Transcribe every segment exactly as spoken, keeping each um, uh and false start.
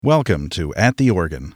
Welcome to At the Organ.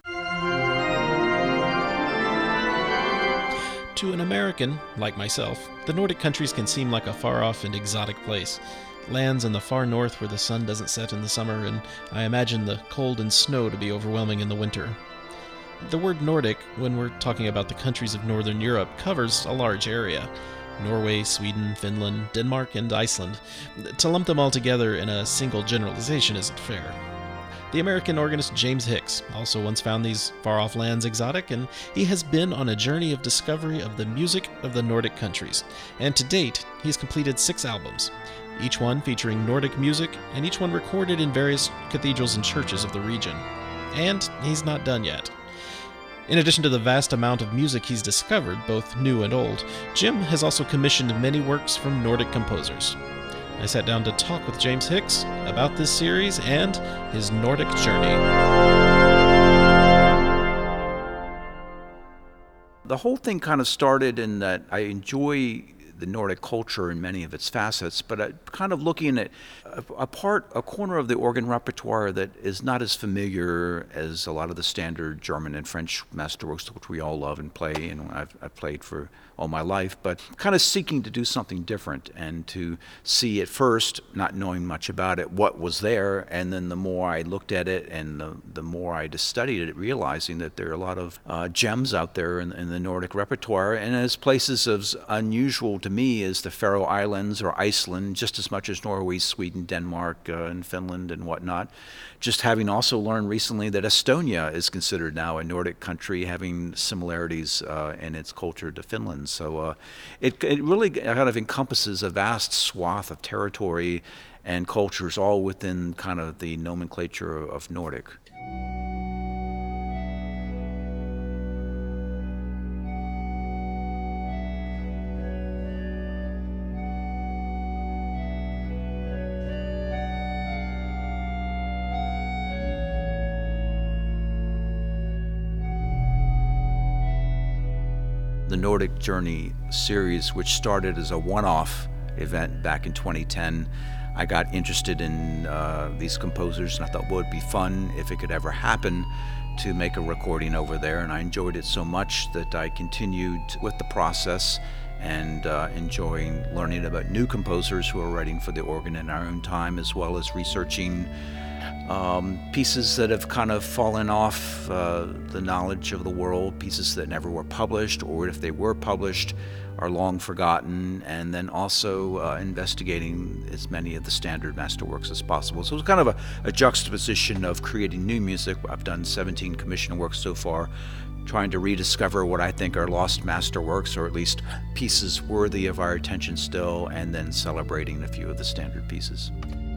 To an American, like myself, the Nordic countries can seem like a far-off and exotic place. Lands in the far north where the sun doesn't set in the summer, and I imagine the cold and snow to be overwhelming in the winter. The word Nordic, when we're talking about the countries of Northern Europe, covers a large area. Norway, Sweden, Finland, Denmark, and Iceland. To lump them all together in a single generalization isn't fair. The American organist James Hicks also once found these far-off lands exotic, and he has been on a journey of discovery of the music of the Nordic countries. And to date, he's completed six albums, each one featuring Nordic music, and each one recorded in various cathedrals and churches of the region. And he's not done yet. In addition to the vast amount of music he's discovered, both new and old, Jim has also commissioned many works from Nordic composers. I sat down to talk with James Hicks about this series and his Nordic journey. The whole thing kind of started in that I enjoy the Nordic culture in many of its facets, but I, kind of looking at a, a part, a corner of the organ repertoire that is not as familiar as a lot of the standard German and French masterworks, which we all love and play, and I've, I've played for all my life, but kind of seeking to do something different and to see at first, not knowing much about it, what was there, and then the more I looked at it and the, the more I just studied it, realizing that there are a lot of uh, gems out there in, in the Nordic repertoire, and as places as unusual to me as the Faroe Islands or Iceland, just as much as Norway, Sweden, Denmark, uh, and Finland and whatnot. Just having also learned recently that Estonia is considered now a Nordic country, having similarities uh, in its culture to Finland. So uh, it, it really kind of encompasses a vast swath of territory and cultures, all within kind of the nomenclature of Nordic. The Nordic Journey series, which started as a one-off event back in twenty ten, I got interested in uh, these composers, and I thought, well, it'd be fun if it could ever happen to make a recording over there, and I enjoyed it so much that I continued with the process and uh, enjoying learning about new composers who are writing for the organ in our own time, as well as researching Um, pieces that have kind of fallen off uh, the knowledge of the world, pieces that never were published, or if they were published, are long forgotten, and then also uh, investigating as many of the standard masterworks as possible. So it's kind of a, a juxtaposition of creating new music. I've done seventeen commissioned works so far, trying to rediscover what I think are lost masterworks, or at least pieces worthy of our attention still, and then celebrating a few of the standard pieces.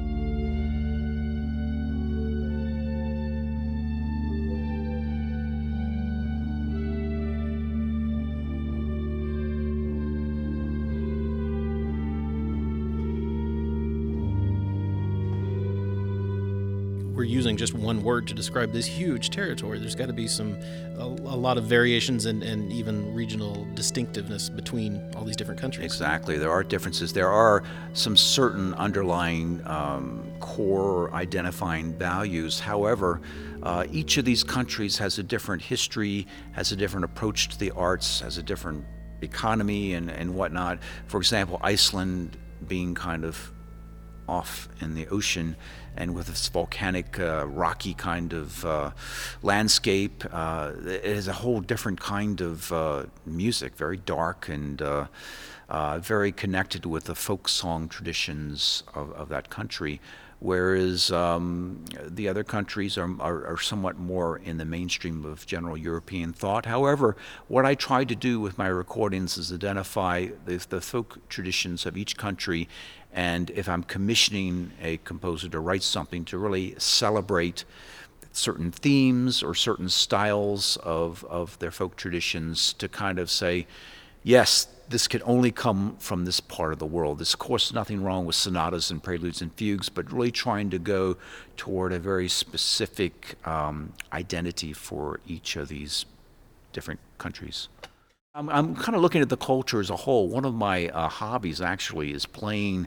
We're using just one word to describe this huge territory. There's got to be some a, a lot of variations and, and even regional distinctiveness between all these different countries. Exactly. There are differences. There are some certain underlying um, core identifying values. However, uh, each of these countries has a different history, has a different approach to the arts, has a different economy and, and whatnot. For example, Iceland being kind of off in the ocean and with its volcanic, uh, rocky kind of uh, landscape, uh, it has a whole different kind of uh, music, very dark and uh, uh, very connected with the folk song traditions of, of that country. Whereas um, the other countries are, are, are somewhat more in the mainstream of general European thought. However, what I try to do with my recordings is identify the, the folk traditions of each country, and if I'm commissioning a composer to write something, to really celebrate certain themes or certain styles of, of their folk traditions, to kind of say, yes, this could only come from this part of the world. There's, of course, nothing wrong with sonatas and preludes and fugues, but really trying to go toward a very specific um, identity for each of these different countries. I'm, I'm kind of looking at the culture as a whole. One of my uh, hobbies, actually, is playing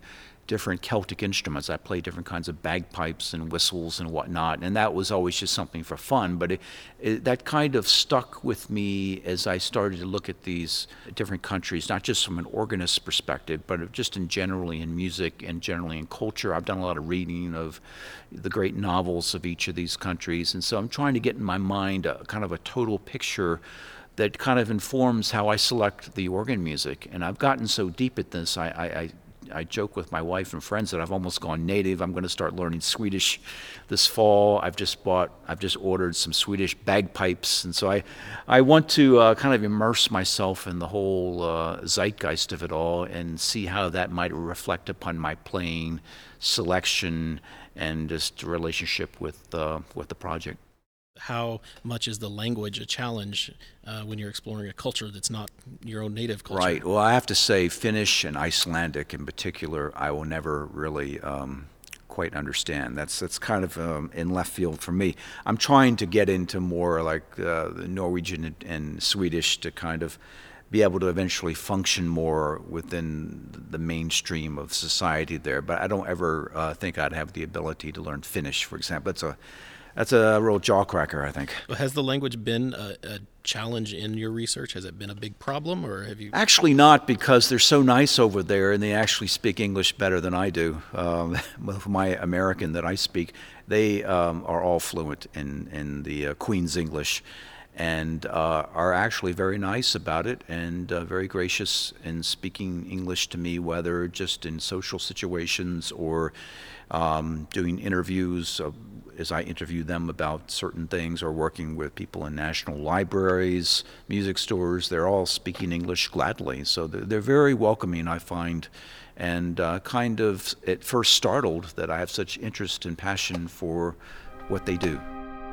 different Celtic instruments. I played different kinds of bagpipes and whistles and whatnot, and that was always just something for fun. But it, it, that kind of stuck with me as I started to look at these different countries, not just from an organist perspective, but just in generally in music and generally in culture. I've done a lot of reading of the great novels of each of these countries, and so I'm trying to get in my mind a kind of a total picture that kind of informs how I select the organ music. And I've gotten so deep at this, I, I, I I joke with my wife and friends that I've almost gone native. I'm going to start learning Swedish this fall. I've just bought, I've just ordered some Swedish bagpipes, and so I, I want to uh, kind of immerse myself in the whole uh, zeitgeist of it all and see how that might reflect upon my playing, selection, and just relationship with uh, with the project. How much is the language a challenge uh, when you're exploring a culture that's not your own native culture? Right. Well, I have to say Finnish and Icelandic in particular, I will never really um, quite understand. That's that's kind of um, in left field for me. I'm trying to get into more like uh, the Norwegian and, and Swedish to kind of be able to eventually function more within the mainstream of society there. But I don't ever uh, think I'd have the ability to learn Finnish, for example. It's a That's a real jawcracker, I think. Has the language been a, a challenge in your research? Has it been a big problem, or have you? Actually not, because they're so nice over there, and they actually speak English better than I do. Um, with my American that I speak, they um, are all fluent in, in the uh, Queen's English, and uh, are actually very nice about it, and uh, very gracious in speaking English to me, whether just in social situations or um, doing interviews uh, as I interview them about certain things, or working with people in national libraries, music stores. They're all speaking English gladly. So they're, they're very welcoming, I find, and uh, kind of at first startled that I have such interest and passion for what they do.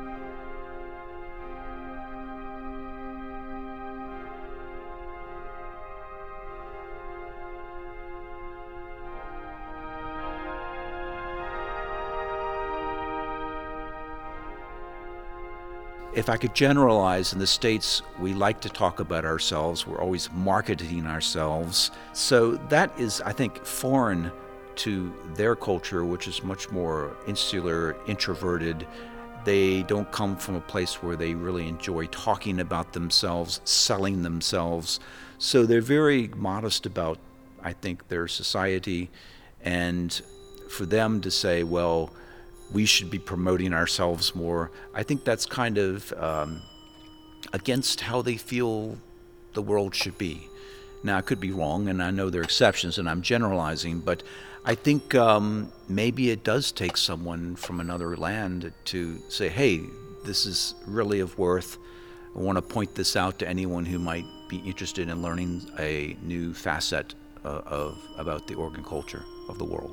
If I could generalize, in the States, we like to talk about ourselves. We're always marketing ourselves. So that is, I think, foreign to their culture, which is much more insular, introverted. They don't come from a place where they really enjoy talking about themselves, selling themselves. So they're very modest about, I think, their society. And for them to say, well, we should be promoting ourselves more, I think that's kind of um, against how they feel the world should be. Now, I could be wrong, and I know there are exceptions, and I'm generalizing, but I think um, maybe it does take someone from another land to say, hey, this is really of worth. I want to point this out to anyone who might be interested in learning a new facet uh, of about the organ culture of the world.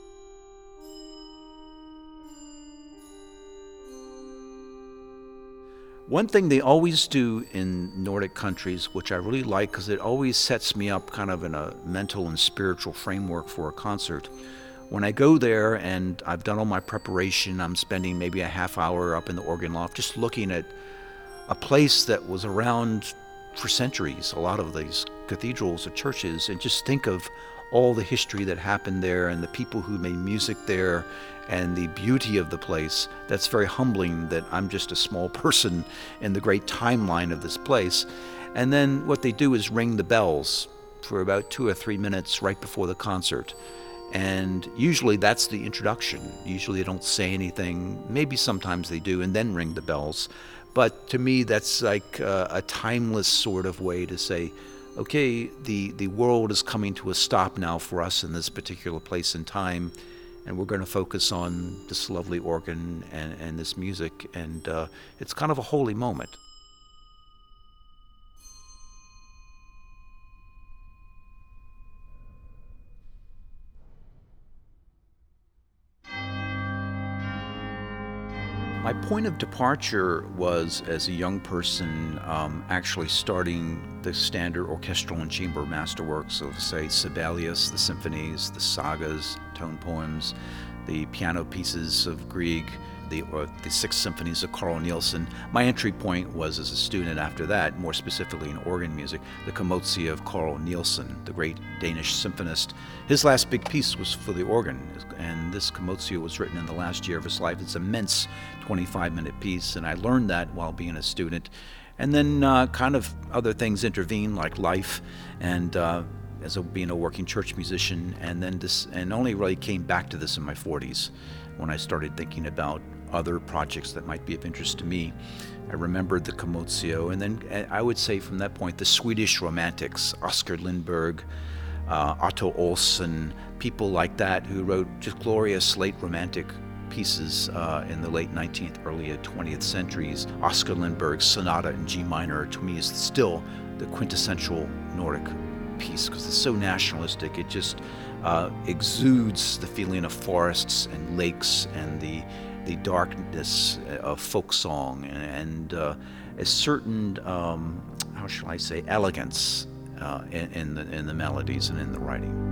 One thing they always do in Nordic countries, which I really like because it always sets me up kind of in a mental and spiritual framework for a concert. When I go there and I've done all my preparation, I'm spending maybe a half hour up in the organ loft just looking at a place that was around for centuries, a lot of these cathedrals or churches, and just think of all the history that happened there and the people who made music there and the beauty of the place. That's very humbling that I'm just a small person in the great timeline of this place. And then what they do is ring the bells for about two or three minutes right before the concert. And usually that's the introduction. Usually they don't say anything. Maybe sometimes they do and then ring the bells. But to me, that's like a, a timeless sort of way to say, okay, the, the world is coming to a stop now for us in this particular place and time, and we're going to focus on this lovely organ and, and this music, and uh, it's kind of a holy moment. My point of departure was as a young person um, actually starting the standard orchestral and chamber masterworks of, say, Sibelius, the symphonies, the sagas, tone poems, the piano pieces of Grieg, the or the six symphonies of Carl Nielsen. My entry point was as a student after that, more specifically in organ music, the Kommozio of Carl Nielsen, the great Danish symphonist. His last big piece was for the organ, and this Kommozio was written in the last year of his life. It's an immense twenty-five minute piece, and I learned that while being a student. And then uh, kind of other things intervene, like life, and uh, as a, being a working church musician, and then this, and only really came back to this in my forties when I started thinking about other projects that might be of interest to me. I remembered the Kommozio, and then I would say from that point, the Swedish Romantics, Oskar Lindberg, uh, Otto Olsson, people like that who wrote just glorious late Romantic pieces uh, in the late nineteenth, early twentieth centuries. Oskar Lindberg's Sonata in G minor, to me, is still the quintessential Nordic piece because it's so nationalistic. It just uh, exudes the feeling of forests and lakes and the the darkness of folk song and, and uh, a certain, um, how shall I say, elegance uh, in, in, the, in the melodies and in the writing.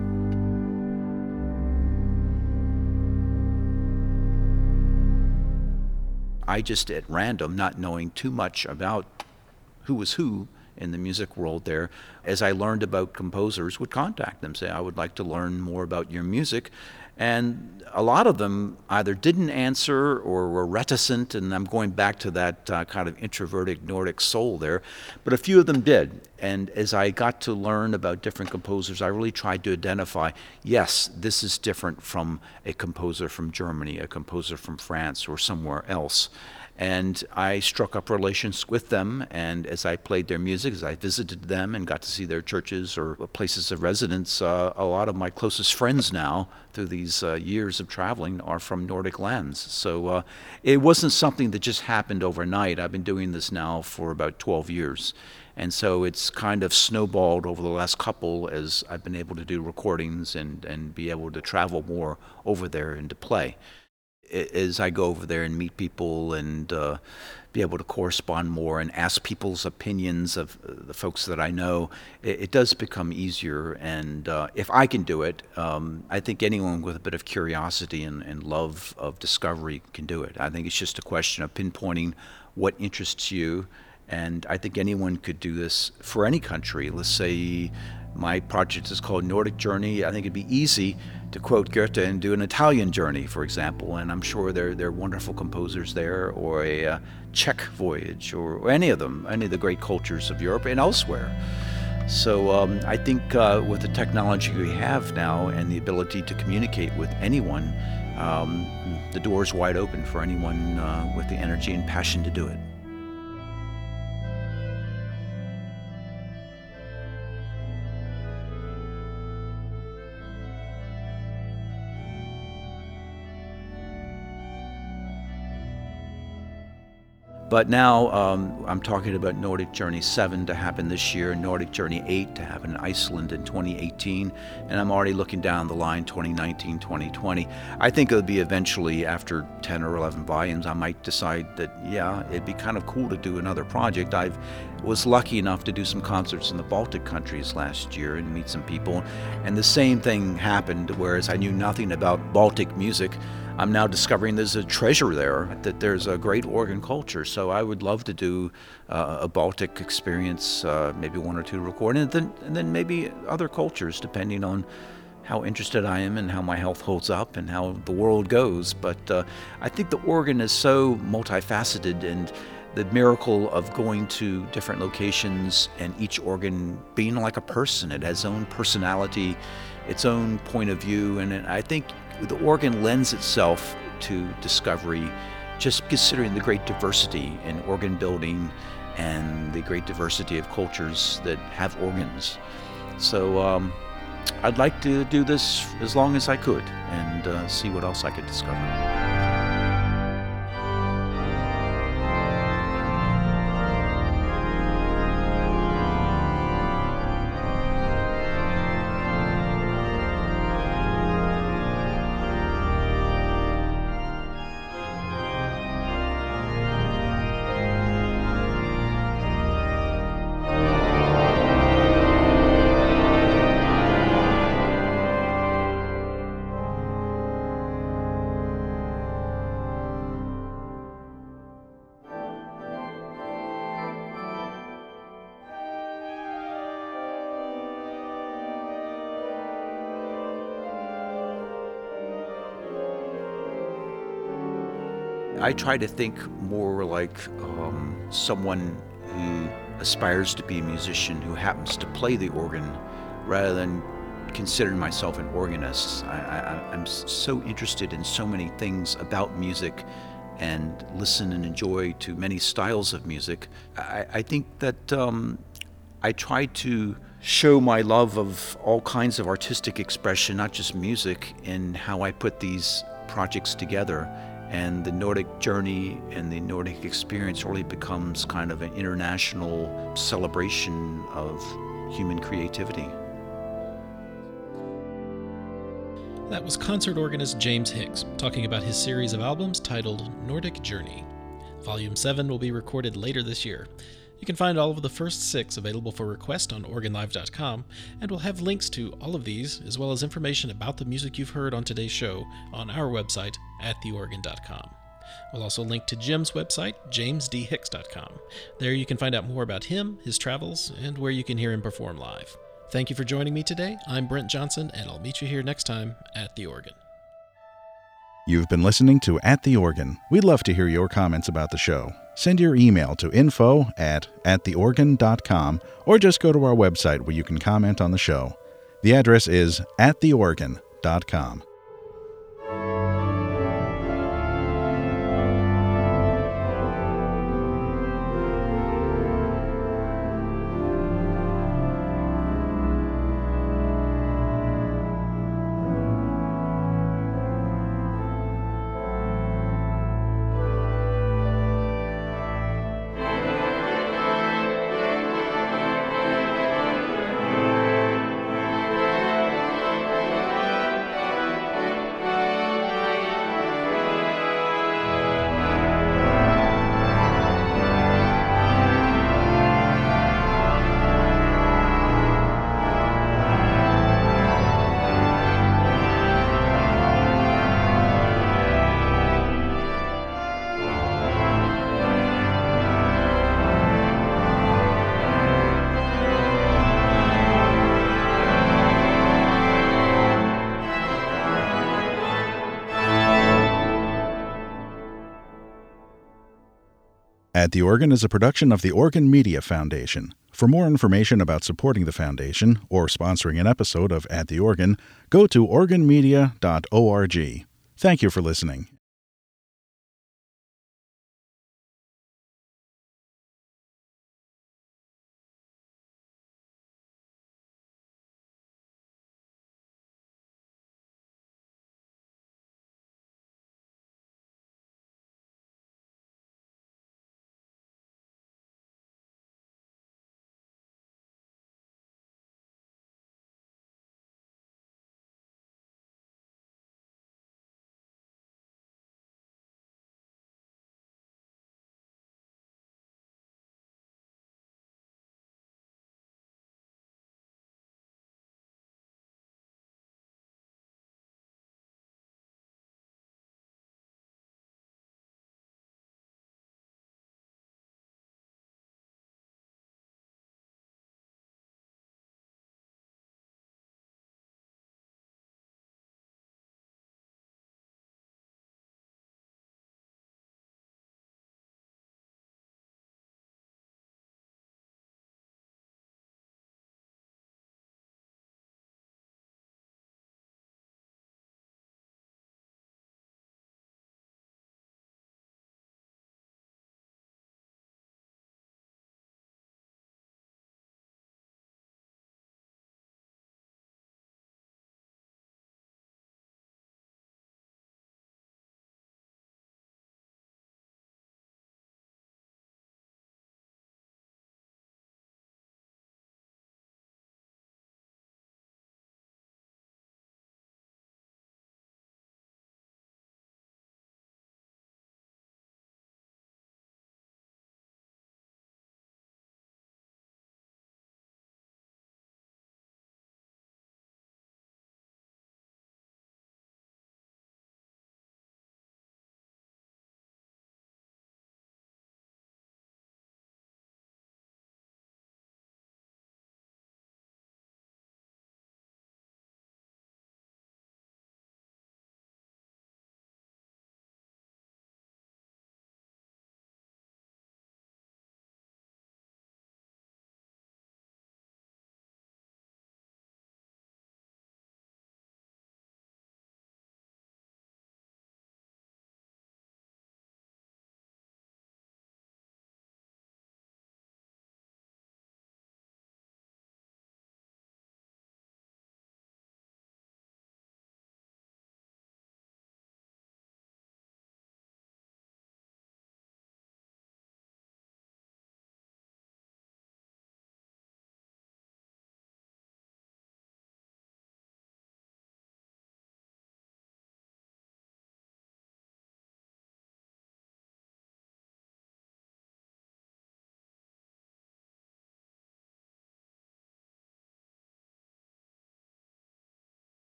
I just, at random, not knowing too much about who was who in the music world there, as I learned about composers, would contact them, say, I would like to learn more about your music. And a lot of them either didn't answer or were reticent, and I'm going back to that uh, kind of introverted Nordic soul there, but a few of them did. And as I got to learn about different composers, I really tried to identify, yes, this is different from a composer from Germany, a composer from France, or somewhere else. And I struck up relations with them, and as I played their music, as I visited them and got to see their churches or places of residence, uh, a lot of my closest friends now, through these uh, years of traveling, are from Nordic lands. So uh, it wasn't something that just happened overnight. I've been doing this now for about twelve years. And so it's kind of snowballed over the last couple as I've been able to do recordings and, and be able to travel more over there and to play. As I go over there and meet people and uh, be able to correspond more and ask people's opinions of the folks that I know, it, it does become easier. And uh, if I can do it, um, I think anyone with a bit of curiosity and, and love of discovery can do it. I think it's just a question of pinpointing what interests you. And I think anyone could do this for any country. Let's say my project is called Nordic Journey. I think it'd be easy to quote Goethe and do an Italian journey, for example, and I'm sure there, there are wonderful composers there, or a uh, Czech voyage, or, or any of them, any of the great cultures of Europe and elsewhere. So um, I think uh, with the technology we have now and the ability to communicate with anyone, um, the door's wide open for anyone uh, with the energy and passion to do it. But now um, I'm talking about Nordic Journey seven to happen this year, Nordic Journey eight to happen in Iceland in twenty eighteen, and I'm already looking down the line twenty nineteen, twenty twenty. I think it'll be eventually, after ten or eleven volumes, I might decide that, yeah, it'd be kind of cool to do another project. I was lucky enough to do some concerts in the Baltic countries last year and meet some people, and the same thing happened, whereas I knew nothing about Baltic music. I'm now discovering there's a treasure there, that there's a great organ culture. So I would love to do uh, a Baltic experience, uh, maybe one or two recordings, and then, and then maybe other cultures, depending on how interested I am and how my health holds up and how the world goes. But uh, I think the organ is so multifaceted, and the miracle of going to different locations and each organ being like a person. It has its own personality, its own point of view, and I think the organ lends itself to discovery, just considering the great diversity in organ building and the great diversity of cultures that have organs. So um, I'd like to do this as long as I could and uh, see what else I could discover. I try to think more like um, someone who aspires to be a musician who happens to play the organ, rather than considering myself an organist. I, I, I'm so interested in so many things about music and listen and enjoy to many styles of music. I, I think that um, I try to show my love of all kinds of artistic expression, not just music, in how I put these projects together. And the Nordic journey and the Nordic experience really becomes kind of an international celebration of human creativity. That was concert organist James Hicks talking about his series of albums titled Nordic Journey. Volume seven will be recorded later this year. You can find all of the first six available for request on organ live dot com, and we'll have links to all of these, as well as information about the music you've heard on today's show, on our website at the organ dot com. We'll also link to Jim's website, james d hicks dot com. There you can find out more about him, his travels, and where you can hear him perform live. Thank you for joining me today. I'm Brent Johnson, and I'll meet you here next time at The Organ. You've been listening to At the Organ. We'd love to hear your comments about the show. Send your email to info at at the organ dot com or just go to our website where you can comment on the show. The address is at the organ dot com. At the Organ is a production of the Organ Media Foundation. For more information about supporting the foundation or sponsoring an episode of At the Organ, go to organ media dot org. Thank you for listening.